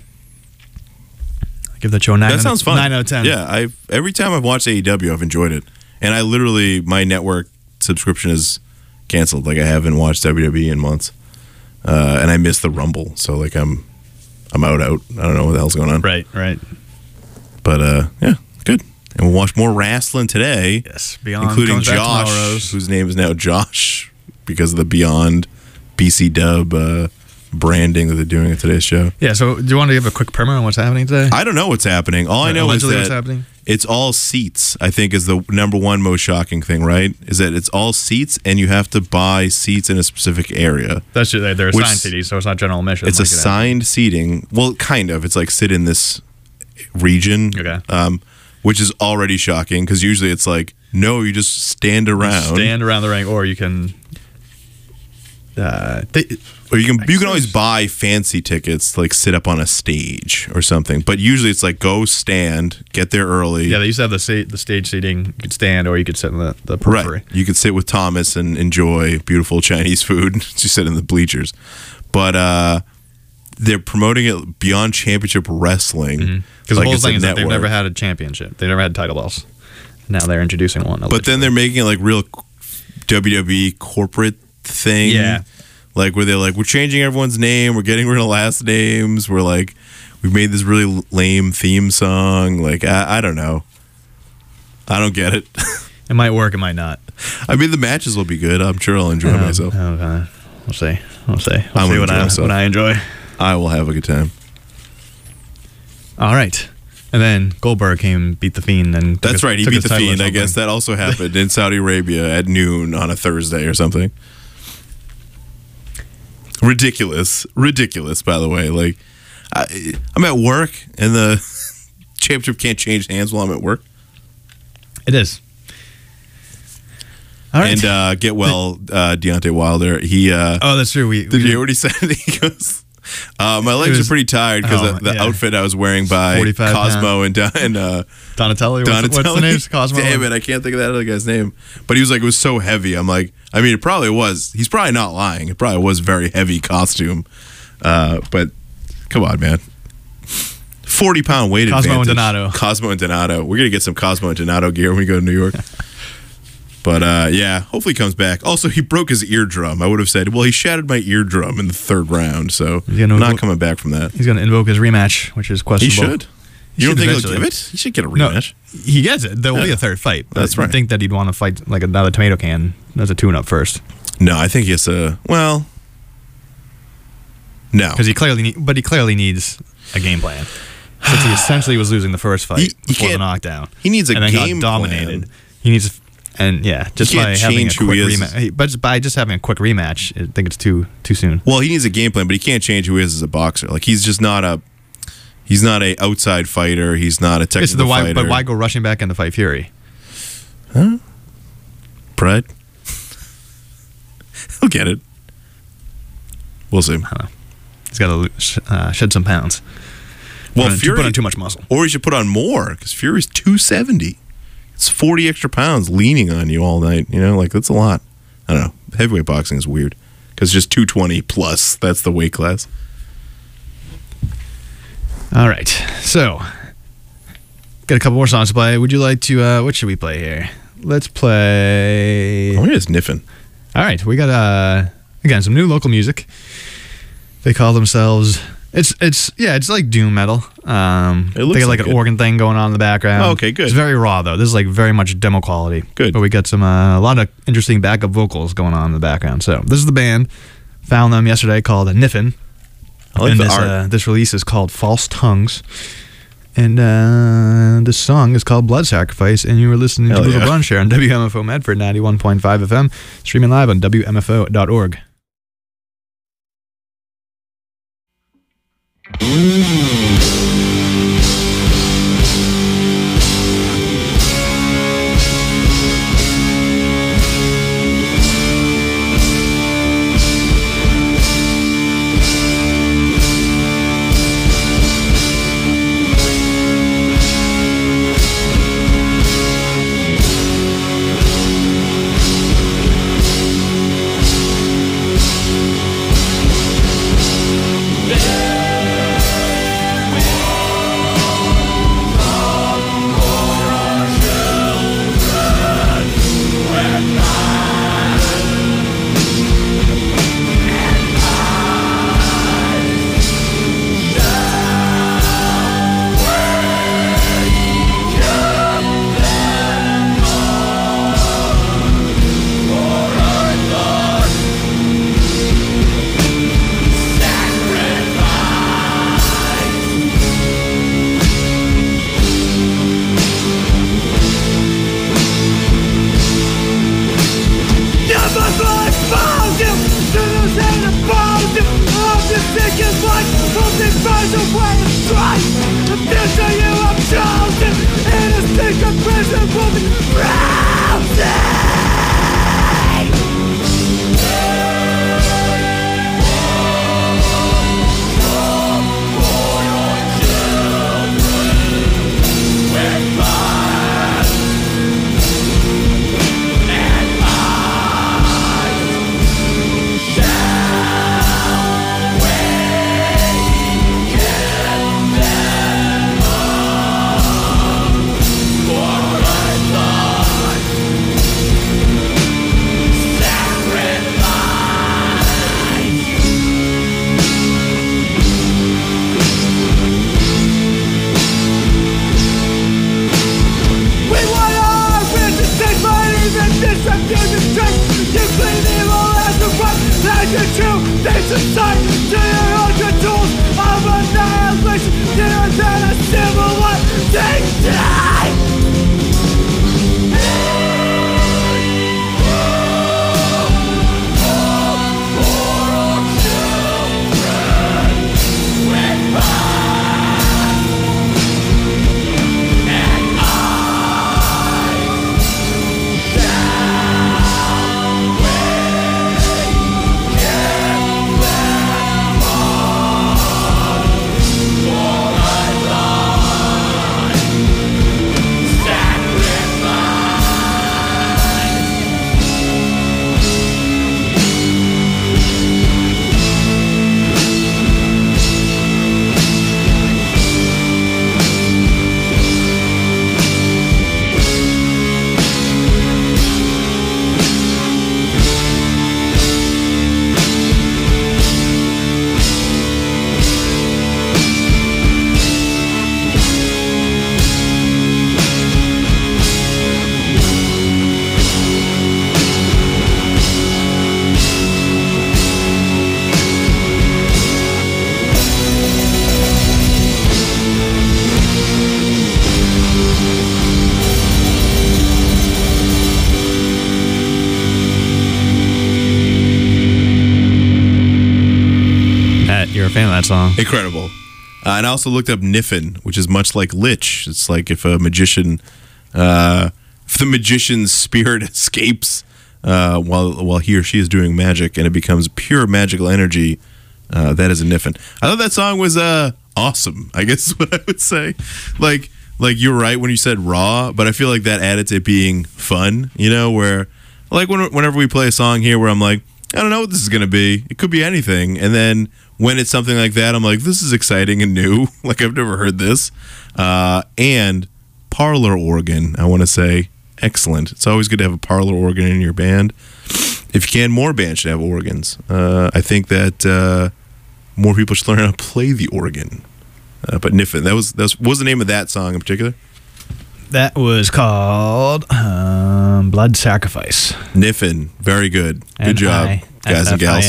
I give that show a 9. That sounds fun. 9 out of 10. Yeah, every time I've watched AEW, I've enjoyed it, and I literally my network subscription is canceled. Like I haven't watched WWE in months, and I missed the Rumble. So like I'm out. I don't know what the hell's going on. Right. But yeah, good. And we'll watch more wrestling today. Yes, Beyond including comes back Josh, tomorrow. whose name is now Josh because of the Beyond BC Dub branding that they're doing at today's show. Yeah. So do you want to give a quick primer on what's happening today? I don't know what's happening. All I know is Allegedly that what's happening? it's all seats. I think is the number one most shocking thing. Right? Is that it's all seats, and you have to buy seats in a specific area. That's just, they're assigned CDs, so it's not general admission. It's assigned seating. Well, kind of. It's like sit in this region. Okay. Which is already shocking because usually it's like No, you just stand around. Stand around the ring, or you can. Or you can always buy fancy tickets, like sit up on a stage or something. But usually it's like go stand, get there early. Yeah, they used to have the stage seating. You could stand, or you could sit in the periphery. Right. You could sit with Thomas and enjoy beautiful Chinese food. Just sit in the bleachers. But they're promoting it beyond championship wrestling. Because the whole thing is that they've never had a championship. They've never had title belts. Now they're introducing one. But then they're making it like real WWE corporate thing. Yeah. Like where they're like, we're changing everyone's name. We're getting rid of last names. We're like, we've made this really lame theme song. Like, I don't know. I don't get it. It might work. It might not. I mean, the matches will be good. I'm sure I'll enjoy myself. We'll see. We'll see what I enjoy. I will have a good time. All right. And then Goldberg came and beat The Fiend. And that's right. He beat The Fiend. I guess that also happened in Saudi Arabia at noon on a Thursday or something. Ridiculous, by the way. Like, I'm at work and the championship can't change hands while I'm at work. It is. All right. And get well, Deontay Wilder. He. Oh, that's true. Did you hear what he said? He goes, my legs are pretty tired because the outfit I was wearing by Cosmo and Donatello. What's the name? Cosmo. Damn it, I can't think of that other guy's name. But he was like, it was so heavy. I'm like, I mean, it probably was. He's probably not lying. It probably was a very heavy costume. But come on, man. 40-pound weight advantage. Cosmo and Donato. We're gonna get some Cosmo and Donato gear when we go to New York. But yeah, hopefully he comes back. Also, he broke his eardrum. I would have said, well, he shattered my eardrum in the third round, so not coming back from that. He's going to invoke his rematch, which is questionable. He should. You don't think he'll give it? He should get a rematch. No, he gets it. There will be a third fight. That's right. I think that he'd want to fight like another tomato can as a tune-up first. No, I think he has to. Well, no, because he clearly needs a game plan. Since he essentially was losing the first fight before the knockdown. He needs a and then game got dominated. plan. He needs. And yeah, just by having a quick rematch. But by just having a quick rematch, I think it's too soon. Well, he needs a game plan, but he can't change who he is as a boxer. Like he's just not a. He's not a outside fighter. He's not a technical fighter. But why go rushing back in to fight Fury? Huh? Pride. He'll get it. We'll see. I don't know. He's got to shed some pounds. Well, Fury put on too much muscle, or he should put on more because Fury's 270. It's 40 extra pounds leaning on you all night. You know, like that's a lot. I don't know. Heavyweight boxing is weird because just 220 plus. That's the weight class. All right. So, got a couple more songs to play. Would you like to? What should we play here? Let's play. I'm just niffing. All right. We got again some new local music. They call themselves. It's like doom metal. They got like an organ thing going on in the background. Oh, okay, good. It's very raw though. This is like very much demo quality. Good. But we got some a lot of interesting backup vocals going on in the background. So this is the band. Found them yesterday called Niffin. I like the art. This release is called False Tongues. And this song is called Blood Sacrifice. And you were listening to Brutal Brunch here on WMFO Medford 91.5 FM, streaming live on WMFO.org. The future you have chosen in a secret prison will be You're a fan of that song. Incredible. And I also looked up Niffin, which is much like Lich. It's like if a magician, if the magician's spirit escapes while he or she is doing magic, and it becomes pure magical energy, that is a Niffin. I thought that song was awesome, I guess is what I would say. Like you're right when you said raw, but I feel like that added to it being fun, you know, where like whenever we play a song here where I'm like, I don't know what this is going to be. It could be anything. And then when it's something like that, I'm like, this is exciting and new. Like, I've never heard this. And parlor organ, I want to say, excellent. It's always good to have a parlor organ in your band. If you can, more bands should have organs. I think that more people should learn how to play the organ. But Niffin, that was what was the name of that song in particular? That was called Blood Sacrifice. Niffin, very good. Good job, guys and gals.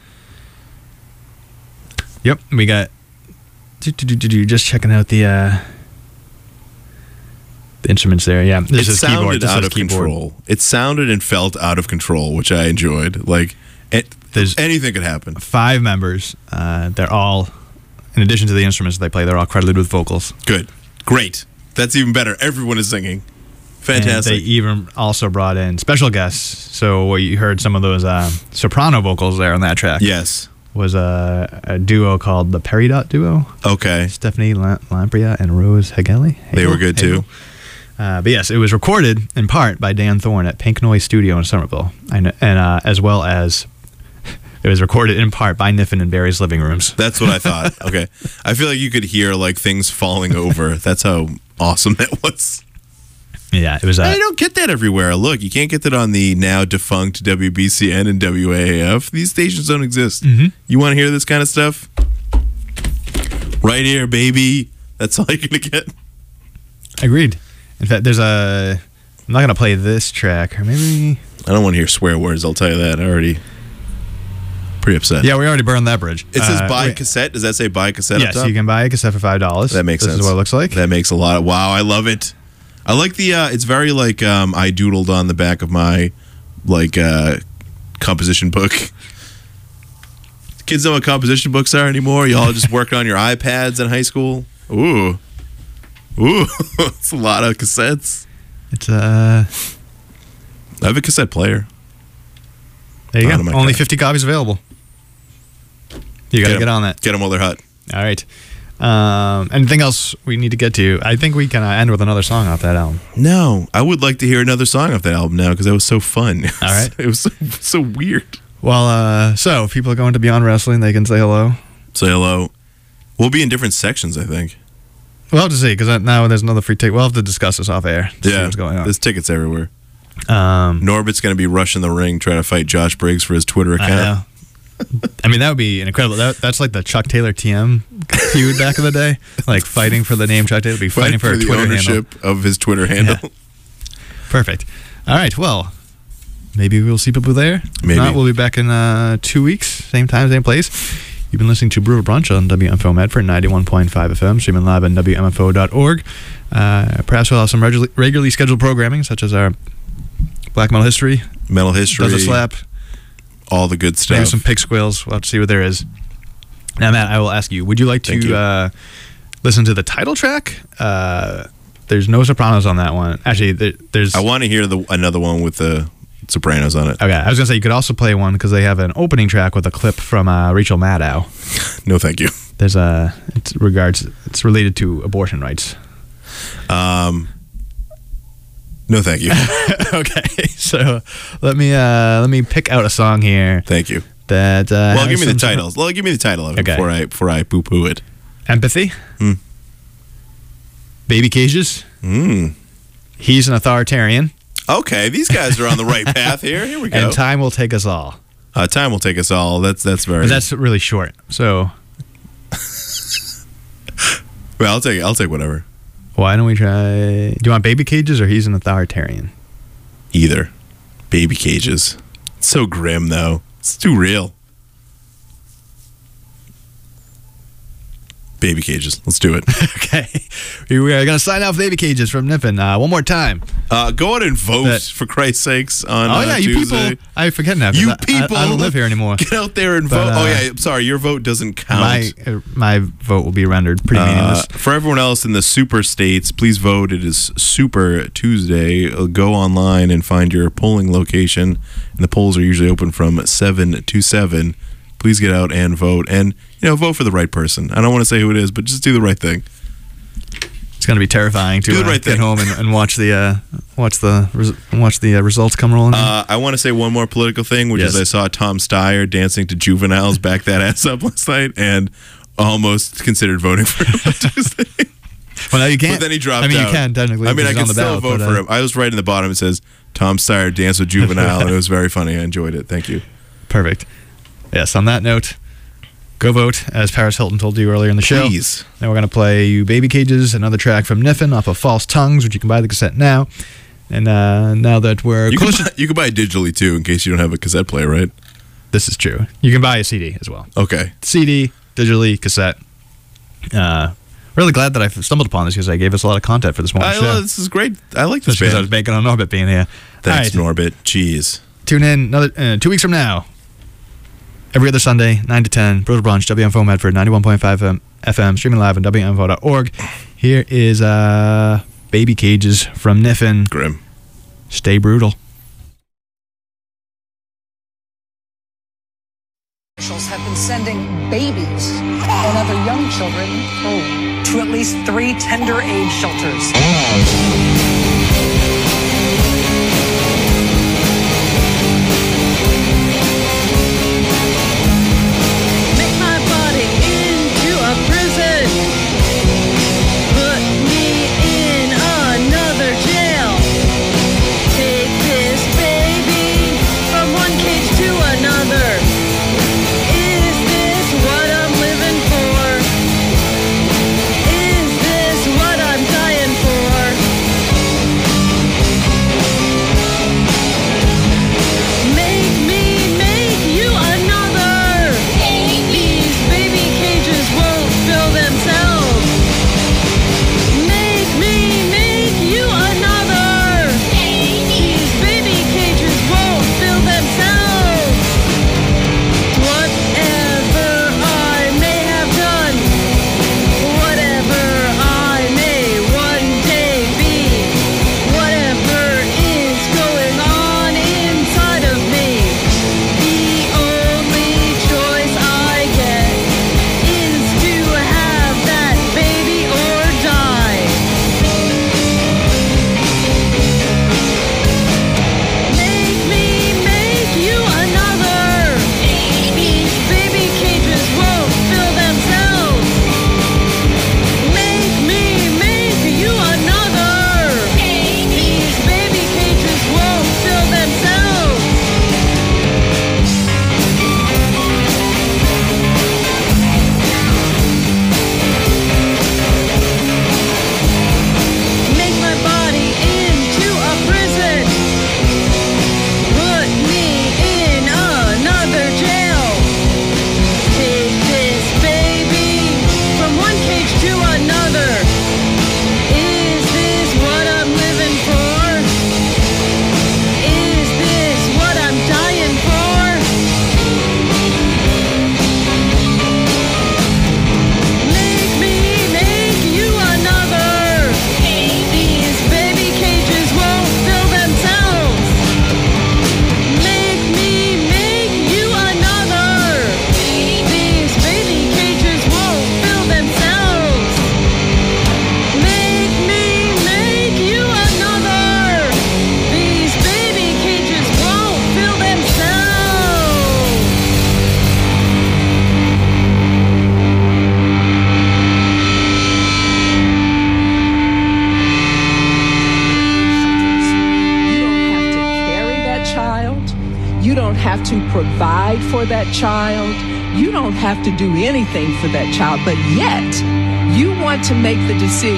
Yep, we got. Just checking out the instruments there. Yeah, this is keyboard. Out of control. It sounded and felt out of control, which I enjoyed. Like, there's anything could happen. 5 members. They're all, in addition to the instruments they play, they're all credited with vocals. Good, great. That's even better. Everyone is singing. Fantastic. And they even also brought in special guests. So you heard some of those soprano vocals there on that track. Yes. Was a duo called the Peridot Duo. Okay. Stephanie Lampria and Rose Hageli. They were good too. But yes, it was recorded in part by Dan Thorne at Pink Noise Studio in Somerville. And as well as it was recorded in part by Niffin in various living rooms. That's what I thought. Okay. I feel like you could hear like things falling over. That's how awesome that was. Yeah, it was. I don't get that everywhere. Look, you can't get that on the now defunct WBCN and WAAF. These stations don't exist. Mm-hmm. You want to hear this kind of stuff? Right here, baby. That's all you're going to get. Agreed. In fact, there's I'm not going to play this track, or maybe. I don't want to hear swear words, I'll tell you that. I already. Pretty upset. Yeah, we already burned that bridge. It says buy cassette. Does that say buy cassette? Yes, you can buy a cassette for $5. That makes sense. This is what it looks like. That makes a lot of. Wow, I love it. I like the. It's very like I doodled on the back of my like composition book. Kids know what composition books are anymore. Y'all just work on your iPads in high school. Ooh, it's a lot of cassettes. It's I have a cassette player. There you Out go. of my Only car. 50 copies available. You got to get on that. Get them while they're hot. All right. Anything else we need to get to? I think we can end with another song off that album. No, I would like to hear another song off that album now because that was so fun. All right. It was so weird. Well, so if people are going to Beyond Wrestling, they can say hello. Say hello. We'll be in different sections, I think. We'll have to see, because now there's another free ticket. We'll have to discuss this off air. To see Yeah, what's going on. there's tickets everywhere. Um, Norbit's going to be rushing the ring trying to fight Josh Briggs for his Twitter I account. know. I mean, that would be incredible. That's like the Chuck Taylor TM feud back in the day. Like fighting for the name Chuck Taylor. Be fighting for a the Twitter ownership handle. of his Twitter handle. Yeah. Perfect. All right. Well, maybe we'll see people there. If Maybe. not, we'll be back in 2 weeks. Same time, same place. You've been listening to Brutal Brunch on WMFO Medford 91.5 FM, streaming live on WMFO.org. Perhaps we'll have some regularly scheduled programming, such as our Black Metal History, Metal history. Does a Slap, All the good stuff. maybe some Pig Squills. We'll have to see what there is. Now, Matt, I will ask you, would you like Thank to listen to the title track? There's no Sopranos on that one. Actually, there's... I want to hear another one with the Sopranos on it. Okay, I was going to say you could also play one because they have an opening track with a clip from Rachel Maddow. No, thank you. There's it's related to abortion rights. No, thank you. Okay, so let me pick out a song here Thank you. that. Well, has give me the some sort of- titles. Well, give me the title of it Okay. before I poo-poo it. Empathy. Baby Cages. He's an Authoritarian. Okay, these guys are on the right path here. Here we go. And Time Will Take Us All. Time will take us all. That's very. But that's really short. So Well, I'll take whatever. why don't we try? Do you want Baby Cages or He's an Authoritarian? Either. Baby cages. It's so grim though. It's too real. Baby cages. Let's do it. Okay. We are going to sign off Baby Cages from Niffin. One more time. Go out and vote, That- for Christ's sakes, on Oh, yeah, you Tuesday. people. I forget now. 'cause You I people. don't live here anymore. Get out there and But, vote. Oh, yeah. I'm sorry. Your vote doesn't count. My vote will be rendered pretty meaningless. For everyone else in the super states, please vote. It is Super Tuesday. Go online and find your polling location. And the polls are usually open from 7 to 7. Please get out and vote. And, vote for the right person. I don't want to say who it is, but just do the right thing. It's going to be terrifying to Do the right get thing. home and watch the results come rolling. I want to say one more political thing, which Yes. is I saw Tom Steyer dancing to Juveniles back that ass up last night and almost considered voting for him on Tuesday. Well, now you can't. But then he dropped out. I mean, you can technically. I mean, I he's can on the still ballot, vote but, for him. I was right in the bottom. It says Tom Steyer danced with Juvenile, and it was very funny. I enjoyed it. Thank you. Perfect. Yes. On that note, go vote, as Paris Hilton told you earlier in the show. Please. Now we're going to play you Baby Cages, another track from Niffin off of False Tongues, which you can buy the cassette now. And now that we're You close can buy it digitally too, in case you don't have a cassette player, right? this is true. You can buy a CD as well. Okay. CD, digitally, cassette. Really glad that I stumbled upon this because I gave us a lot of content for this morning's show. This is great. I like this Especially because I was band. banking on Norbit being here. Thanks, All right. Norbit. Jeez. Tune in another 2 weeks from now. Every other Sunday, 9 to 10, Brutal Brunch, WMFO Medford, 91.5 FM, streaming live on WMFO.org. Here is Baby Cages from Niffin. Grim. Stay brutal. Officials have been sending babies and other young children home to at least 3 tender age shelters. Make my body into a prison. Put me in another jail. Take this baby from one cage to another. Is this what I'm living for? Is this what I'm dying for? have to provide for that child. You don't have to do anything for that child, but yet you want to make the decision